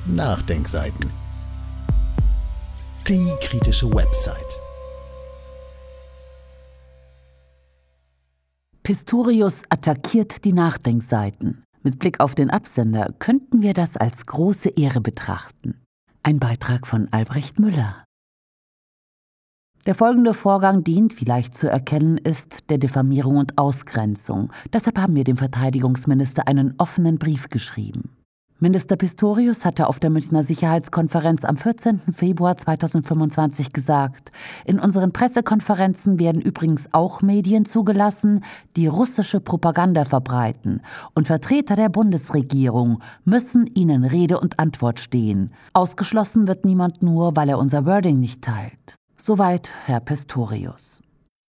Nachdenkseiten. Die kritische Website. Pistorius attackiert die Nachdenkseiten. Mit Blick auf den Absender könnten wir das als große Ehre betrachten. Ein Beitrag von Albrecht Müller. Der folgende Vorgang dient, wie leicht zu erkennen ist, der Diffamierung und Ausgrenzung. Deshalb haben wir dem Verteidigungsminister einen offenen Brief geschrieben. Minister Pistorius hatte auf der Münchner Sicherheitskonferenz am 14. Februar 2025 gesagt, in unseren Pressekonferenzen werden übrigens auch Medien zugelassen, die russische Propaganda verbreiten, und Vertreter der Bundesregierung müssen ihnen Rede und Antwort stehen. Ausgeschlossen wird niemand nur, weil er unser Wording nicht teilt. Soweit Herr Pistorius.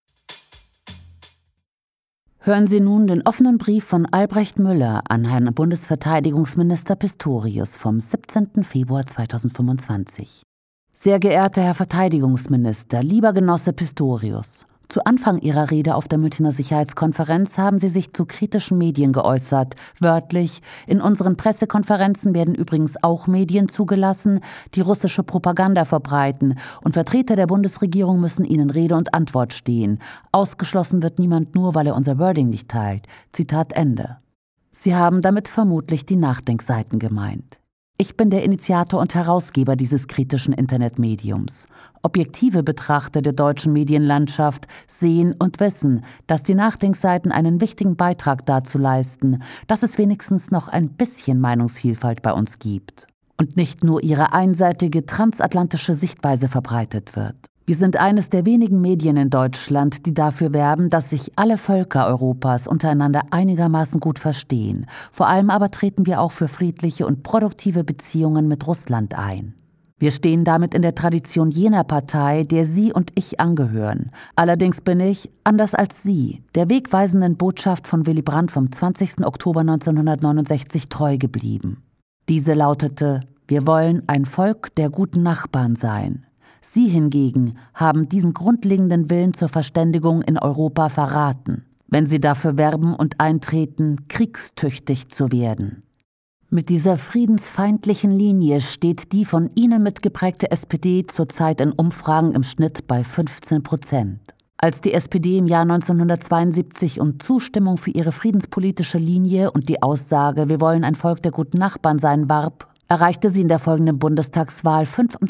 Hören Sie nun den offenen Brief von Albrecht Müller an Herrn Bundesverteidigungsminister Pistorius vom 17. Februar 2025. Sehr geehrter Herr Verteidigungsminister, lieber Genosse Pistorius, zu Anfang Ihrer Rede auf der Münchner Sicherheitskonferenz haben Sie sich zu kritischen Medien geäußert. Wörtlich, in unseren Pressekonferenzen werden übrigens auch Medien zugelassen, die russische Propaganda verbreiten, und Vertreter der Bundesregierung müssen ihnen Rede und Antwort stehen. Ausgeschlossen wird niemand nur, weil er unser Wording nicht teilt. Zitat Ende. Sie haben damit vermutlich die Nachdenkseiten gemeint. Ich bin der Initiator und Herausgeber dieses kritischen Internetmediums. Objektive Betrachter der deutschen Medienlandschaft sehen und wissen, dass die Nachdenkseiten einen wichtigen Beitrag dazu leisten, dass es wenigstens noch ein bisschen Meinungsvielfalt bei uns gibt und nicht nur ihre einseitige transatlantische Sichtweise verbreitet wird. Wir sind eines der wenigen Medien in Deutschland, die dafür werben, dass sich alle Völker Europas untereinander einigermaßen gut verstehen. Vor allem aber treten wir auch für friedliche und produktive Beziehungen mit Russland ein. Wir stehen damit in der Tradition jener Partei, der Sie und ich angehören. Allerdings bin ich, anders als Sie, der wegweisenden Botschaft von Willy Brandt vom 20. Oktober 1969 treu geblieben. Diese lautete: Wir wollen ein Volk der guten Nachbarn sein. Sie hingegen haben diesen grundlegenden Willen zur Verständigung in Europa verraten, wenn Sie dafür werben und eintreten, kriegstüchtig zu werden. Mit dieser friedensfeindlichen Linie steht die von Ihnen mitgeprägte SPD zurzeit in Umfragen im Schnitt bei 15%. Als die SPD im Jahr 1972 um Zustimmung für ihre friedenspolitische Linie und die Aussage, wir wollen ein Volk der guten Nachbarn sein, warb, erreichte sie in der folgenden Bundestagswahl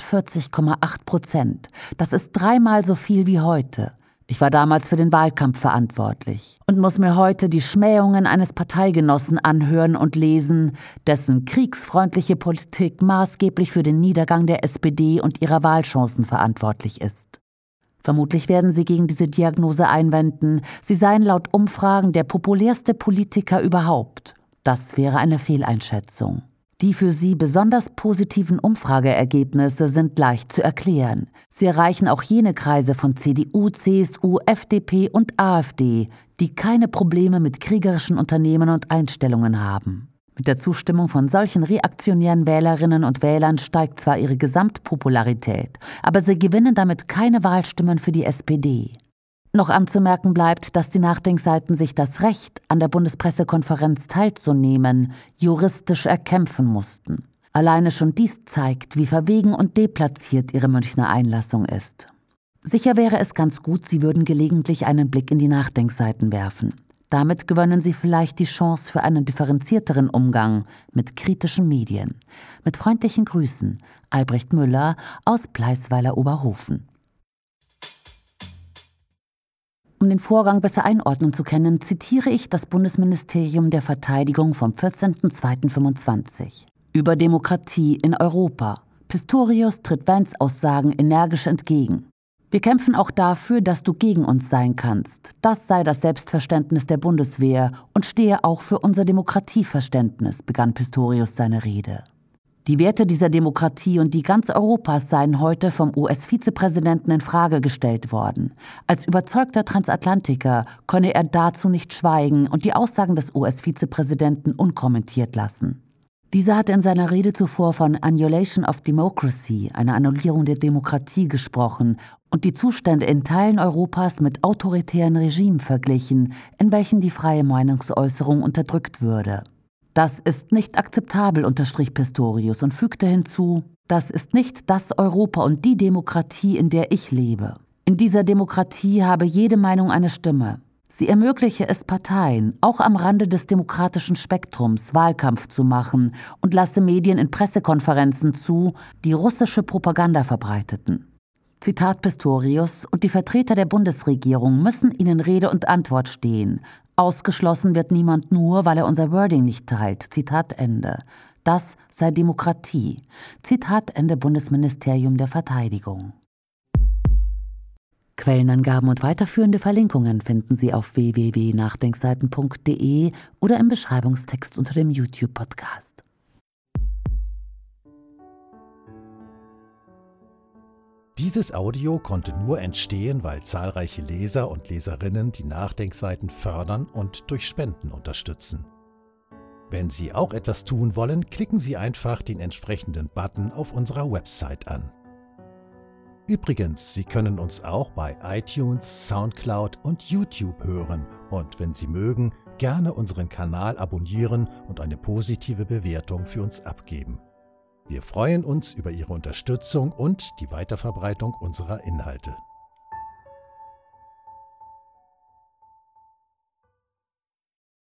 45,8%. Das ist 3-mal so viel wie heute. Ich war damals für den Wahlkampf verantwortlich und muss mir heute die Schmähungen eines Parteigenossen anhören und lesen, dessen kriegsfreundliche Politik maßgeblich für den Niedergang der SPD und ihrer Wahlchancen verantwortlich ist. Vermutlich werden Sie gegen diese Diagnose einwenden, Sie seien laut Umfragen der populärste Politiker überhaupt. Das wäre eine Fehleinschätzung. Die für Sie besonders positiven Umfrageergebnisse sind leicht zu erklären. Sie erreichen auch jene Kreise von CDU, CSU, FDP und AfD, die keine Probleme mit kriegerischen Unternehmen und Einstellungen haben. Mit der Zustimmung von solchen reaktionären Wählerinnen und Wählern steigt zwar ihre Gesamtpopularität, aber sie gewinnen damit keine Wahlstimmen für die SPD. Noch anzumerken bleibt, dass die Nachdenkseiten sich das Recht, an der Bundespressekonferenz teilzunehmen, juristisch erkämpfen mussten. Alleine schon dies zeigt, wie verwegen und deplatziert ihre Münchner Einlassung ist. Sicher wäre es ganz gut, Sie würden gelegentlich einen Blick in die Nachdenkseiten werfen. Damit gewönnen Sie vielleicht die Chance für einen differenzierteren Umgang mit kritischen Medien. Mit freundlichen Grüßen, Albrecht Müller aus Bleisweiler-Oberhofen. Um den Vorgang besser einordnen zu können, zitiere ich das Bundesministerium der Verteidigung vom 14.02.25. Über Demokratie in Europa. Pistorius tritt Vance Aussagen energisch entgegen. Wir kämpfen auch dafür, dass du gegen uns sein kannst. Das sei das Selbstverständnis der Bundeswehr und stehe auch für unser Demokratieverständnis, begann Pistorius seine Rede. Die Werte dieser Demokratie und die ganz Europas seien heute vom US-Vizepräsidenten in Frage gestellt worden. Als überzeugter Transatlantiker könne er dazu nicht schweigen und die Aussagen des US-Vizepräsidenten unkommentiert lassen. Dieser hatte in seiner Rede zuvor von Annihilation of Democracy, einer Annullierung der Demokratie, gesprochen und die Zustände in Teilen Europas mit autoritären Regimen verglichen, in welchen die freie Meinungsäußerung unterdrückt würde. Das ist nicht akzeptabel, unterstrich Pistorius und fügte hinzu, das ist nicht das Europa und die Demokratie, in der ich lebe. In dieser Demokratie habe jede Meinung eine Stimme. Sie ermögliche es Parteien, auch am Rande des demokratischen Spektrums Wahlkampf zu machen und lasse Medien in Pressekonferenzen zu, die russische Propaganda verbreiteten. Zitat Pistorius, und die Vertreter der Bundesregierung müssen ihnen Rede und Antwort stehen. Ausgeschlossen wird niemand nur, weil er unser Wording nicht teilt. Zitat Ende. Das sei Demokratie. Zitat Ende Bundesministerium der Verteidigung. Quellenangaben und weiterführende Verlinkungen finden Sie auf www.nachdenkseiten.de oder im Beschreibungstext unter dem YouTube-Podcast. Dieses Audio konnte nur entstehen, weil zahlreiche Leser und Leserinnen die Nachdenkseiten fördern und durch Spenden unterstützen. Wenn Sie auch etwas tun wollen, klicken Sie einfach den entsprechenden Button auf unserer Website an. Übrigens, Sie können uns auch bei iTunes, Soundcloud und YouTube hören und wenn Sie mögen, gerne unseren Kanal abonnieren und eine positive Bewertung für uns abgeben. Wir freuen uns über Ihre Unterstützung und die Weiterverbreitung unserer Inhalte.